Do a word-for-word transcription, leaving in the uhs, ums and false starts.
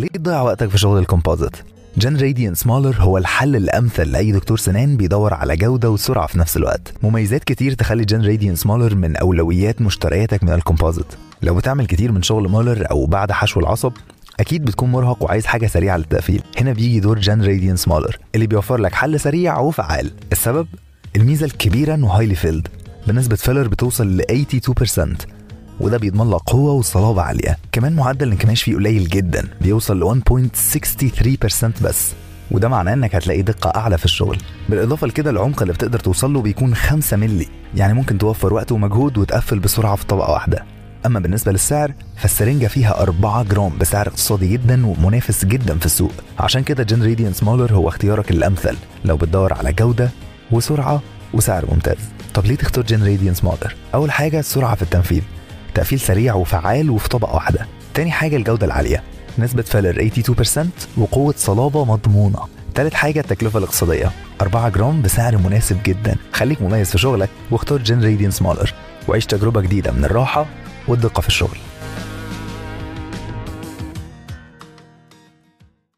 ليه تضيع وقتك في شغل الكومبوزيت؟ جن راديان سمولر هو الحل الامثل لاي دكتور سنان بيدور على جوده وسرعه في نفس الوقت. مميزات كتير تخلي جن راديان سمولر من اولويات مشترياتك من الكومبوزيت. لو بتعمل كتير من شغل مولر او بعد حشو العصب اكيد بتكون مرهق وعايز حاجه سريعه للتقفيل. هنا بيجي دور جن راديان سمولر اللي بيوفر لك حل سريع وفعال. السبب الميزه الكبيره انه هايلي فيلد بنسبه فيلر بتوصل ل ثمانية وثمانين بالمية، وده بيضمن لك قوه وصلابه عاليه. كمان معدل الانكماش فيه قليل جدا بيوصل ل واحد فاصلة ستة وستين بالمية بس، وده معناه انك هتلاقي دقه اعلى في الشغل. بالاضافه لكده العمق اللي بتقدر توصل له بيكون خمسة مللي، يعني ممكن توفر وقت ومجهود وتقفل بسرعه في طبقه واحده. اما بالنسبه للسعر فالسرنجه فيها أربعة جرام بسعر اقتصادي جدا ومنافس جدا في السوق. عشان كده جن راديان سمولر هو اختيارك الامثل لو بتدور على جوده وسرعه وسعر ممتاز. طب ليه تختار جن راديان سمولر؟ اول حاجه السرعه في التنفيذ، تقفيل سريع وفعال وفي طبقه واحده. تاني حاجه الجوده العاليه، نسبه فيلر ثمانية وثمانين بالمية وقوه صلابه مضمونه. تالت حاجه التكلفه الاقتصاديه، أربعة جرام بسعر مناسب جدا. خليك مميز في شغلك واختار جن راديان سمولر وعيش تجربه جديده من الراحه والدقه في الشغل.